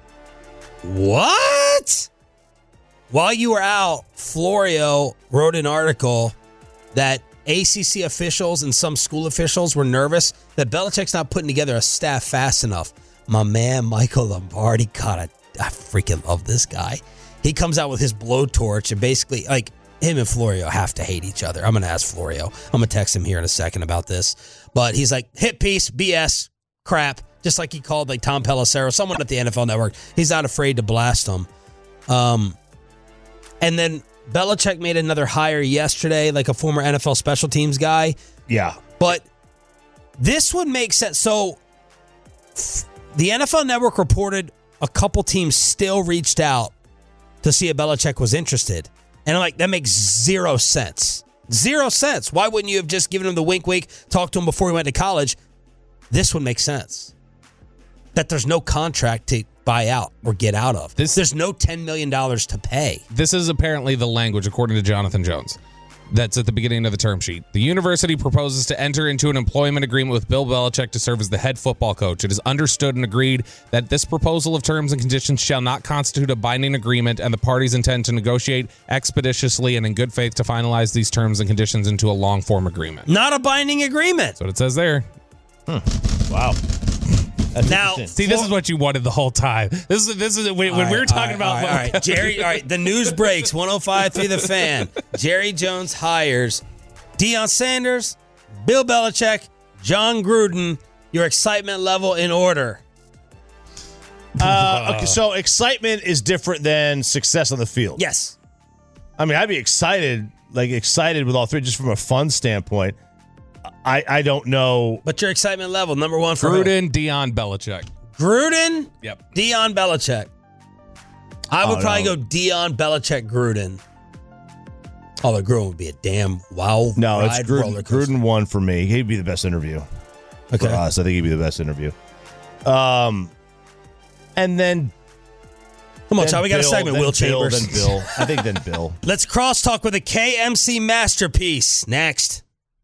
Speaker 9: What? While you were out, Florio wrote an article that ACC officials and some school officials were nervous that Belichick's not putting together a staff fast enough. My man, Michael Lombardi, I freaking love this guy. He comes out with his blowtorch and basically, him and Florio have to hate each other. I'm going to ask Florio. I'm going to text him here in a second about this. But he's like, hit piece, BS, crap. Just like he called Tom Pelissero, someone at the NFL Network. He's not afraid to blast him. And then Belichick made another hire yesterday, a former NFL special teams guy.
Speaker 8: Yeah.
Speaker 9: But this would make sense. So the NFL Network reported a couple teams still reached out to see if Belichick was interested. And I'm like, that makes zero sense. 0 cents. Why wouldn't you have just given him the wink, talked to him before he went to college? This would make sense. That there's no contract to buy out or get out of. There's no $10 million to pay.
Speaker 10: This is apparently the language, according to Jonathan Jones, that's at the beginning of the term sheet. The university proposes to enter into an employment agreement with Bill Belichick to serve as the head football coach. It is understood and agreed that this proposal of terms and conditions shall not constitute a binding agreement, and the parties intend to negotiate expeditiously and in good faith to finalize these terms and conditions into a long-form agreement.
Speaker 9: Not a binding agreement.
Speaker 10: That's what it says there.
Speaker 8: Wow.
Speaker 9: Now,
Speaker 10: see, this is what you wanted the whole time. This is when we were talking about.
Speaker 9: All right, Jerry. All right, the news breaks. 105.3 The Fan. Jerry Jones hires Deion Sanders, Bill Belichick, John Gruden. Your excitement level in order.
Speaker 8: Okay, so excitement is different than success on the field.
Speaker 9: Yes.
Speaker 8: I mean, I'd be excited with all three, just from a fun standpoint. I don't know.
Speaker 9: But your excitement level, number one for
Speaker 10: Gruden, Deion, Belichick.
Speaker 9: Gruden?
Speaker 10: Yep.
Speaker 9: Deion, Belichick. I would probably go Deion, Belichick, Gruden. Although Gruden would be a damn wow.
Speaker 8: No, it's Gruden won for me. He'd be the best interview.
Speaker 9: Okay.
Speaker 8: For us. I think he'd be the best interview. And then
Speaker 9: Come on, John. We got a segment. Will Chambers.
Speaker 8: Then Bill. I think then Bill.
Speaker 9: Let's crosstalk with a KMC masterpiece next.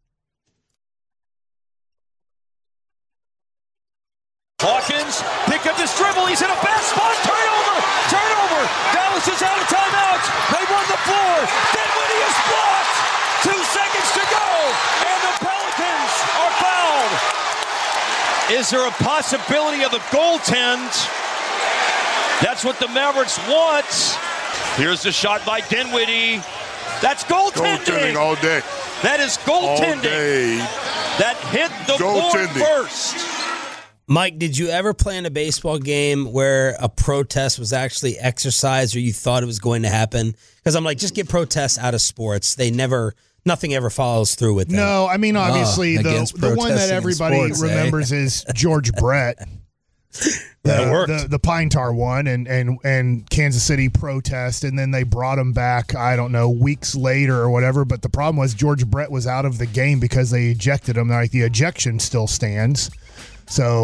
Speaker 21: Hawkins, pick up this dribble. He's in a bad spot. Turnover. Dallas is out of timeouts. They run the floor. Dinwiddie is blocked. 2 seconds to go, and the Pelicans are fouled. Is there a possibility of a goaltend? That's what the Mavericks want. Here's the shot by Dinwiddie. That's goaltending.
Speaker 22: Goaltending all day.
Speaker 21: That is goaltending.
Speaker 22: All day.
Speaker 21: That hit the board first.
Speaker 9: Mike, did you ever play in a baseball game where a protest was actually exercised or you thought it was going to happen? Because I'm like, just get protests out of sports. Nothing ever follows through with that.
Speaker 23: No, I mean, obviously, the one that everybody remembers is George Brett. The Pine Tar one and Kansas City protest, and then they brought him back, I don't know, weeks later or whatever. But the problem was George Brett was out of the game because they ejected him. Like, the ejection still stands. So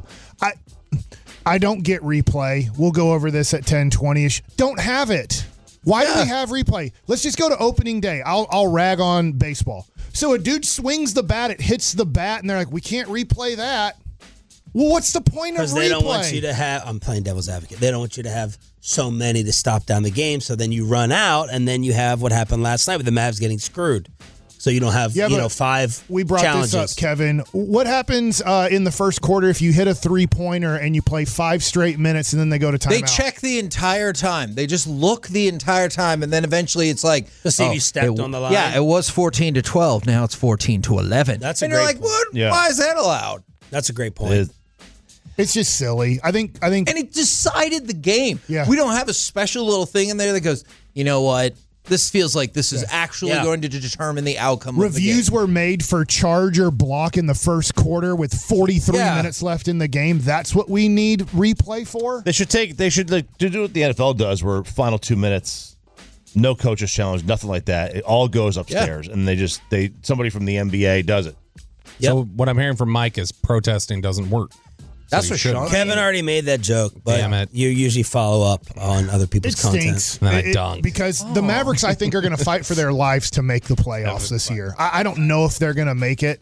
Speaker 23: I don't get replay. We'll go over this at 10:20ish. Don't have it. Why do we have replay? Let's just go to opening day. I'll rag on baseball. So a dude swings the bat, it hits the bat, and they're like, we can't replay that. Well, what's the point of replay?
Speaker 9: Because they don't want you to have, I'm playing devil's advocate, they don't want you to have so many to stop down the game, so then you run out, and then you have what happened last night with the Mavs getting screwed. So you don't have, 5
Speaker 23: We brought
Speaker 9: challenges.
Speaker 23: this up, Kevin. What happens in the first quarter if you hit a three-pointer and you play 5 straight minutes and then they go to timeout?
Speaker 24: They check the entire time. They just look the entire time, and then eventually it's like,
Speaker 9: to see if you stepped on the line.
Speaker 24: Yeah, it was 14-12. Now it's 14-11.
Speaker 9: That's a
Speaker 24: and
Speaker 9: great
Speaker 24: you're like,
Speaker 9: point.
Speaker 24: what? Yeah. Why is that allowed?
Speaker 9: That's a great point.
Speaker 23: It's just silly. I think,
Speaker 24: and it decided the game.
Speaker 23: Yeah.
Speaker 24: We don't have a special little thing in there that goes, you know what? This feels like this is actually going to determine the outcome
Speaker 23: Reviews
Speaker 24: of the game.
Speaker 23: were made for charge or block in the first quarter with 43 minutes left in the game. That's what we need replay for?
Speaker 8: They should do what the NFL does, where final 2 minutes, no coaches challenge, nothing like that. It all goes upstairs, and somebody from the NBA does it.
Speaker 10: So what I'm hearing from Mike is protesting doesn't work.
Speaker 9: That's what Sean. Kevin already made that joke, but you usually follow up on other people's content.
Speaker 23: Stinks. Because the Mavericks, I think, are going to fight for their lives to make the playoffs this year. I don't know if they're going to make it.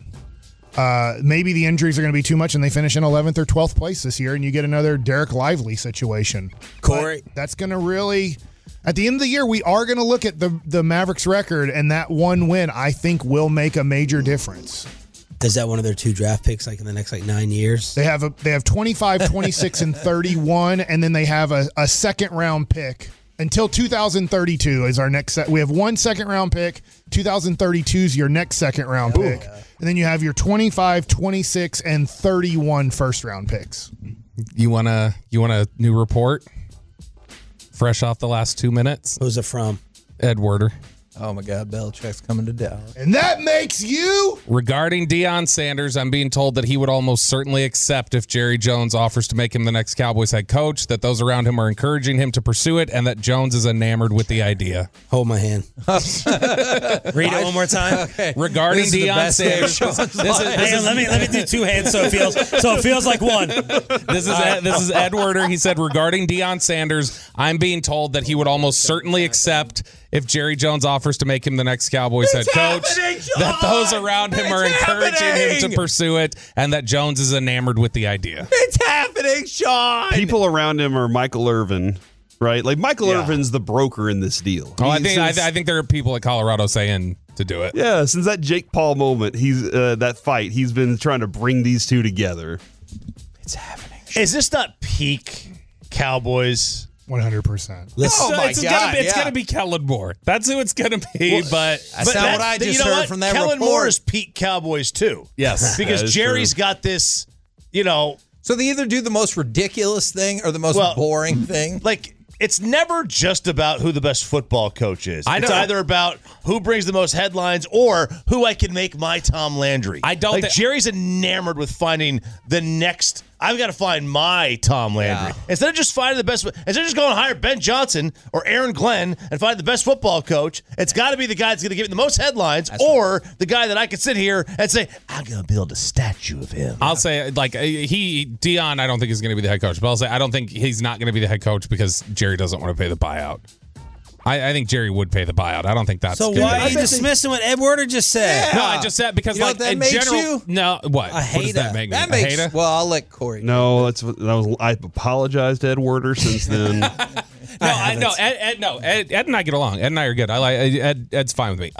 Speaker 23: Maybe the injuries are going to be too much and they finish in 11th or 12th place this year and you get another Derek Lively situation.
Speaker 9: Corey.
Speaker 23: But that's going to really... At the end of the year, we are going to look at the Mavericks record, and that one win, I think, will make a major difference.
Speaker 9: Is that one of their 2 draft picks, like in the next 9 years?
Speaker 23: They have 25, 26, and 31, and then they have a second-round pick until 2032 is our next set. We have 1 second-round pick. 2032 is your next second-round pick. Yeah. And then you have your 25, 26, and 31 first-round picks.
Speaker 10: You want a new report? Fresh off the last 2 minutes?
Speaker 9: Who's it from?
Speaker 10: Ed Werder.
Speaker 24: Oh, my God. Belichick's coming to Dallas.
Speaker 23: And that makes you...
Speaker 10: Regarding Deion Sanders, I'm being told that he would almost certainly accept if Jerry Jones offers to make him the next Cowboys head coach, that those around him are encouraging him to pursue it, and that Jones is enamored with the idea.
Speaker 9: Hold my hand. Read it one more time.
Speaker 24: Okay.
Speaker 10: Regarding Deion Sanders...
Speaker 9: Let me do 2 hands so it feels like one.
Speaker 10: This is Ed Werder. He said, regarding Deion Sanders, I'm being told that he would almost certainly accept if Jerry Jones offers to make him the next Cowboys head coach, that those around him are encouraging him to pursue it, and that Jones is enamored with the idea.
Speaker 24: It's happening, Sean!
Speaker 25: People around him are Michael Irvin, right? Like, Michael Irvin's the broker in this deal.
Speaker 10: I think there are people at Colorado saying to do it.
Speaker 25: Yeah, since that Jake Paul moment, that fight, he's been trying to bring these two together.
Speaker 24: It's happening.
Speaker 8: Is this not peak Cowboys?
Speaker 23: 100%.
Speaker 10: It's going to be Kellen Moore. That's who it's going to be.
Speaker 24: Well, that's not what I just heard from that
Speaker 8: Kellen
Speaker 24: report.
Speaker 8: Moore is peak Cowboys too.
Speaker 10: Yes,
Speaker 8: because Jerry's got this.
Speaker 24: So they either do the most ridiculous thing or the most boring thing.
Speaker 8: Like, it's never just about who the best football coach is. It's either about who brings the most headlines or who I can make my Tom Landry. Jerry's enamored with finding the next I've got to find my Tom Landry. Yeah. Instead of just finding the best, instead of just going to hire Ben Johnson or Aaron Glenn and find the best football coach, it's got to be the guy that's going to give me the most headlines, the guy that I could sit here and say, I'm going to build a statue of him.
Speaker 10: I'll say, Deion, I don't think is going to be the head coach, but I'll say I don't think he's not going to be the head coach because Jerry doesn't want to pay the buyout. I think Jerry would pay the buyout. I don't think that's
Speaker 9: so. Why are you dismissing what Ed Werder just said?
Speaker 10: Yeah. No, I just said because in general. No, what?
Speaker 9: I hate
Speaker 10: what does that make me?
Speaker 24: That makes. Well, I'll let Corey.
Speaker 25: No, I apologized to Ed Werder since then.
Speaker 10: Ed and I get along. Ed and I are good. I like Ed's fine with me.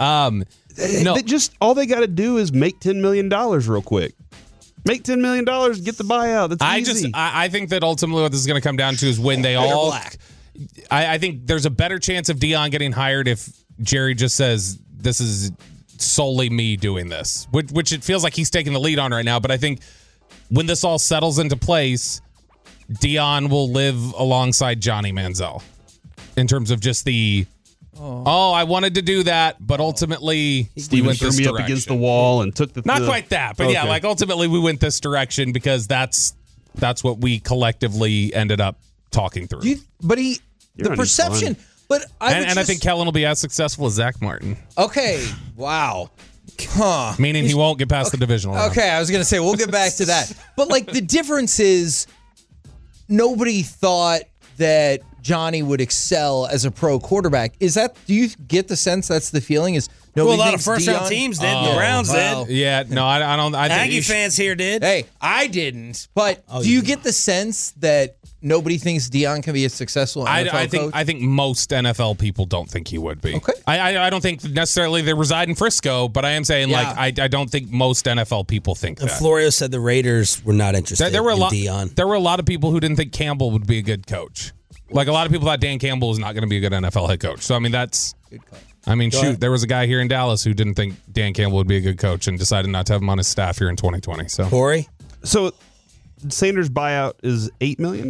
Speaker 25: All they got to do is make $10 million real quick. Make $10 million, get the buyout. That's easy.
Speaker 10: I think that ultimately what this is going to come down to is when they all. Black. I think there's a better chance of Deion getting hired if Jerry just says this is solely me doing this, which it feels like he's taking the lead on right now. But I think when this all settles into place, Deion will live alongside Johnny Manziel in terms of just the. I wanted to do that, but ultimately we went this direction.
Speaker 25: Threw me up against the wall and took the.
Speaker 10: Not quite that, but yeah, ultimately we went this direction because that's what we collectively ended up talking through.
Speaker 24: The perception, but
Speaker 10: I think Kellen will be as successful as Zach Martin.
Speaker 24: Okay, wow.
Speaker 10: Meaning he won't get past the divisional round.
Speaker 24: Okay, I was going to say, we'll get back to that. But, the difference is nobody thought that Johnny would excel as a pro quarterback. Do you get the sense that's the feeling? Is nobody
Speaker 9: a lot of first-round teams did. The Browns did.
Speaker 10: Yeah, no, I don't. I
Speaker 9: Aggie fans here did.
Speaker 24: Hey, I didn't. But do you get the sense that nobody thinks Deion can be a successful NFL coach?
Speaker 10: I think most NFL people don't think he would be.
Speaker 24: Okay.
Speaker 10: I don't think necessarily they reside in Frisco, but I am saying I don't think most NFL people think that.
Speaker 9: Florio said the Raiders were not interested in Deion.
Speaker 10: There were a lot of people who didn't think Campbell would be a good coach. A lot of people thought Dan Campbell was not going to be a good NFL head coach. So, that's... Good coach. There was a guy here in Dallas who didn't think Dan Campbell would be a good coach and decided not to have him on his staff here in 2020. So,
Speaker 9: Corey?
Speaker 25: So, Sanders' buyout is $8 million.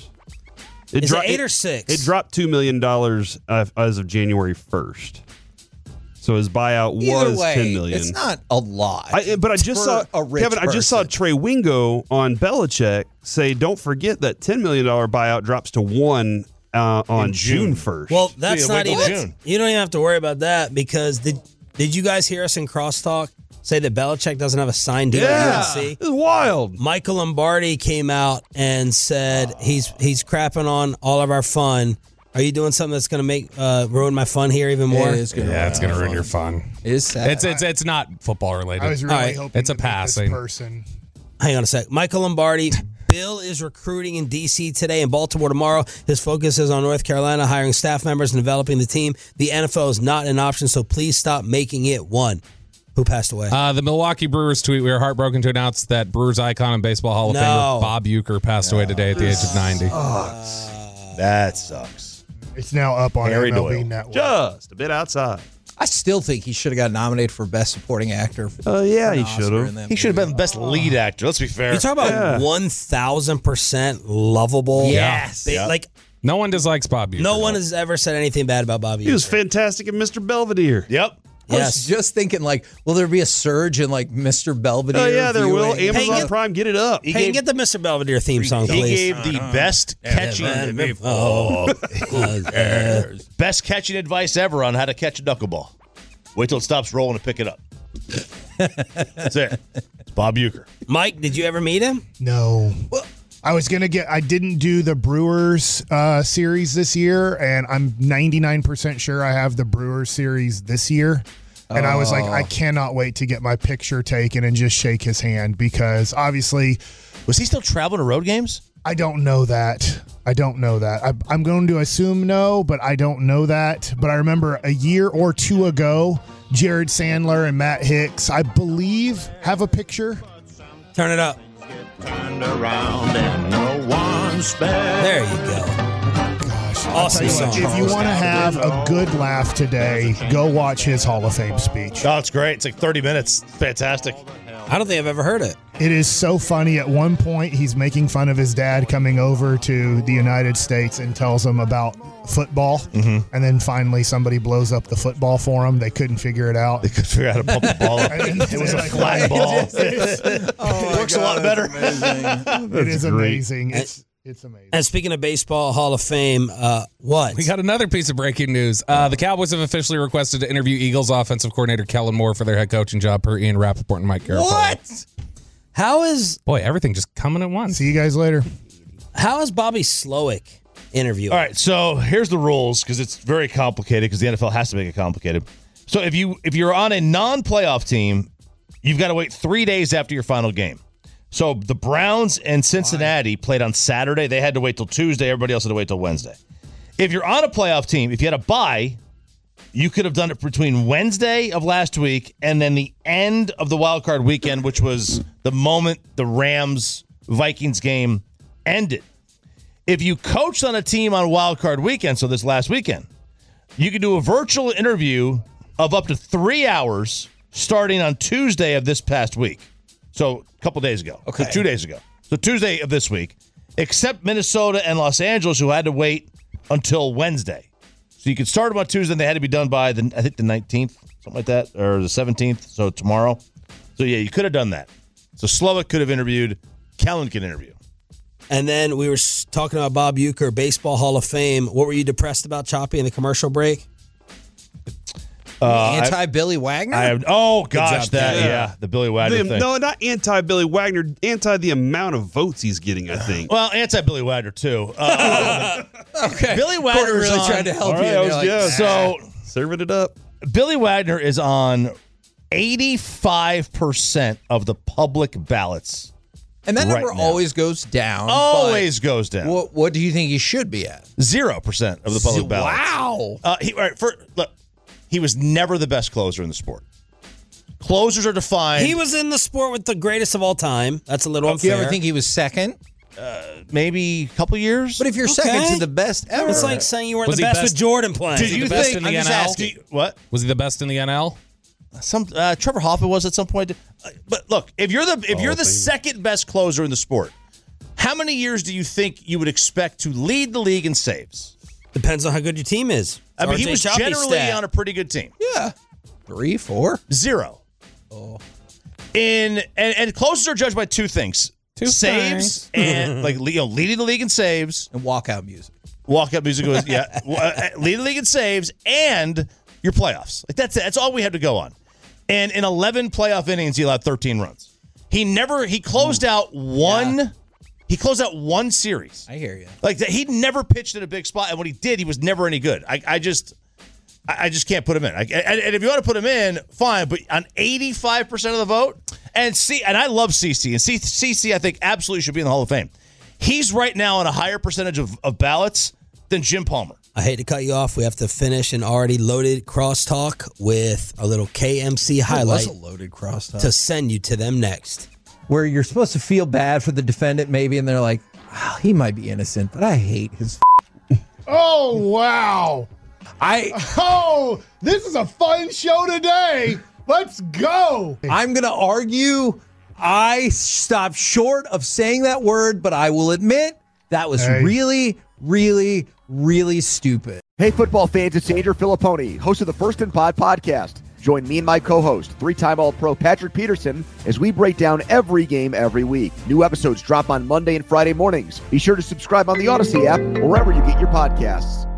Speaker 9: Is it 8 or 6?
Speaker 25: It dropped $2 million as of January 1st. So his buyout was $10 million.
Speaker 24: It's not a lot.
Speaker 25: But I just saw Kevin. I just saw Trey Wingo on Belichick say, "Don't forget that $10 million buyout drops to 1 on June 1st."
Speaker 9: Well, that's not even. June. You don't even have to worry about that because did you guys hear us in Crosstalk say that Belichick doesn't have a signed deal at UNC?
Speaker 25: It's wild.
Speaker 9: Michael Lombardi came out and said he's crapping on all of our fun. Are you doing something that's going to ruin my fun here even more?
Speaker 10: It's going to ruin your fun.
Speaker 24: It is sad.
Speaker 10: It's not football related.
Speaker 23: I was really hoping
Speaker 10: it's a passing
Speaker 23: person.
Speaker 9: Hang on a sec. Michael Lombardi. Bill is recruiting in D.C. today and Baltimore tomorrow. His focus is on North Carolina, hiring staff members and developing the team. The NFL is not an option, so please stop making it one. Who passed away?
Speaker 10: The Milwaukee Brewers tweet, we are heartbroken to announce that Brewers icon and Baseball Hall of Famer Bob Uecker passed away today at the age of 90.
Speaker 8: That sucks.
Speaker 23: It's now up on
Speaker 8: Harry
Speaker 23: MLB
Speaker 8: Doyle.
Speaker 23: Network.
Speaker 25: Just a bit outside.
Speaker 24: I still think he should have got nominated for Best Supporting Actor.
Speaker 25: Yeah, he should have.
Speaker 8: He should have been the Best Lead Actor. Let's be fair.
Speaker 9: You talk about 1,000% lovable.
Speaker 24: Yes.
Speaker 10: No one dislikes Bob Uecker.
Speaker 9: No one has ever said anything bad about Bob Uecker.
Speaker 25: He was fantastic in Mr. Belvedere.
Speaker 8: Yep.
Speaker 24: I was just thinking, will there be a surge in Mr. Belvedere?
Speaker 25: Oh yeah, there will.
Speaker 24: viewing?
Speaker 25: Amazon Prime, get it up.
Speaker 9: Get the Mr. Belvedere theme song, please.
Speaker 8: He gave the best catching best catching advice ever on how to catch a knuckleball. Wait till it stops rolling and pick it up. That's it. It's Bob Uecker.
Speaker 9: Mike, did you ever meet him?
Speaker 23: No. Well, I didn't do the Brewers series this year, and I'm 99% sure I have the Brewers series this year. And I was like, I cannot wait to get my picture taken and just shake his hand because obviously.
Speaker 8: Was he still traveling to road games?
Speaker 23: I don't know that. I'm going to assume no, but I don't know that. But I remember a year or two ago, Jared Sandler and Matt Hicks, I believe, have a picture.
Speaker 9: Turn it up.
Speaker 11: Turned around and no one spared.
Speaker 9: There you go.
Speaker 23: Gosh,
Speaker 9: awesome song.
Speaker 23: If you want to have a good laugh today, go watch his Hall of Fame speech.
Speaker 8: Oh, it's great. It's 30 minutes. Fantastic.
Speaker 9: I don't think I've ever heard it.
Speaker 23: It is so funny. At one point, he's making fun of his dad coming over to the United States and tells him about football. And then finally somebody blows up the football for him. They couldn't figure it out.
Speaker 8: They couldn't figure out how to pump the ball up. It was a flat ball.
Speaker 23: It
Speaker 8: works a lot better.
Speaker 23: It is amazing. It's amazing.
Speaker 9: And speaking of baseball Hall of Fame, what?
Speaker 10: We got another piece of breaking news. The Cowboys have officially requested to interview Eagles offensive coordinator Kellen Moore for their head coaching job per Ian Rappaport and Mike Garafolo.
Speaker 9: What? How is...
Speaker 10: Boy, everything just coming at once.
Speaker 23: See you guys later.
Speaker 9: How is Bobby Slowick interviewing?
Speaker 8: All right, so here's the rules because it's very complicated because the NFL has to make it complicated. So if you're on a non-playoff team, you've got to wait 3 days after your final game. So the Browns and Cincinnati played on Saturday. They had to wait till Tuesday. Everybody else had to wait till Wednesday. If you're on a playoff team, if you had a bye, you could have done it between Wednesday of last week and then the end of the wild card weekend, which was the moment the Rams-Vikings game ended. If you coached on a team on wild card weekend, so this last weekend, you could do a virtual interview of up to 3 hours starting on Tuesday of this past week. So a couple days ago. Okay. So 2 days ago. So Tuesday of this week, except Minnesota and Los Angeles, who had to wait until Wednesday. So you could start them on Tuesday, and they had to be done by, the 19th, something like that, or the 17th, so tomorrow. So, yeah, you could have done that. So Slowick could have interviewed. Kellen can interview.
Speaker 9: And then we were talking about Bob Uecker, Baseball Hall of Fame. What were you depressed about, Choppy, in the commercial break?
Speaker 24: Anti-Billy Wagner?
Speaker 8: The Billy Wagner thing.
Speaker 25: No, not anti-Billy Wagner, anti the amount of votes he's getting, I think.
Speaker 8: Well, anti-Billy Wagner, too.
Speaker 24: Okay.
Speaker 8: Billy Wagner
Speaker 24: really tried to help you.
Speaker 8: So,
Speaker 25: serving it up.
Speaker 8: Billy Wagner is on 85% of the public ballots.
Speaker 24: And that number
Speaker 8: right now.
Speaker 24: always goes down.
Speaker 8: Always goes down.
Speaker 24: What do you think he should be at?
Speaker 8: 0% of the public ballots.
Speaker 24: Wow.
Speaker 8: He was never the best closer in the sport. Closers are defined.
Speaker 9: He was in the sport with the greatest of all time. That's a little
Speaker 24: Do
Speaker 9: unfair.
Speaker 24: you ever think he was second?
Speaker 8: Maybe a couple years.
Speaker 24: But if you're second to the best ever.
Speaker 9: It's like saying you weren't the best with Jordan playing.
Speaker 8: Did you think
Speaker 10: in the NL?
Speaker 8: What?
Speaker 10: Was he the best in the NL?
Speaker 8: Trevor Hoffman was at some point. But look, if you're the second best closer in the sport, how many years do you think you would expect to lead the league in saves?
Speaker 9: Depends on how good your team is.
Speaker 8: I mean, he was generally on a pretty good team.
Speaker 24: Yeah. 3, 4?
Speaker 8: 0.
Speaker 24: Oh.
Speaker 8: And closers are judged by two things. Saves and leading the league in saves.
Speaker 24: And walkout music.
Speaker 8: Walkout music was, leading the league in saves and your playoffs. Like that's it. That's all we had to go on. And in 11 playoff innings, he allowed 13 runs. He closed out one. Yeah. He closed out one series.
Speaker 24: I hear you.
Speaker 8: Like that, he never pitched in a big spot, and when he did, he was never any good. I just can't put him in. And if you want to put him in, fine. But on 85% of the vote, and I love CC, and CC I think absolutely should be in the Hall of Fame. He's right now on a higher percentage of ballots than Jim Palmer.
Speaker 9: I hate to cut you off. We have to finish an already loaded crosstalk with a little KMC highlight.
Speaker 24: It was a loaded crosstalk
Speaker 9: to send you to them next.
Speaker 24: Where you're supposed to feel bad for the defendant, maybe, and they're like, oh, he might be innocent, but I hate his.
Speaker 23: Oh, wow. This is a fun show today. Let's go.
Speaker 24: I'm going to argue. I stopped short of saying that word, but I will admit that was really, really, really stupid.
Speaker 1: Hey, football fans, it's Andrew Filipponi, host of the First and Pod podcast. Join me and my co-host, 3-time All-Pro Patrick Peterson, as we break down every game every week. New episodes drop on Monday and Friday mornings. Be sure to subscribe on the Odyssey app or wherever you get your podcasts.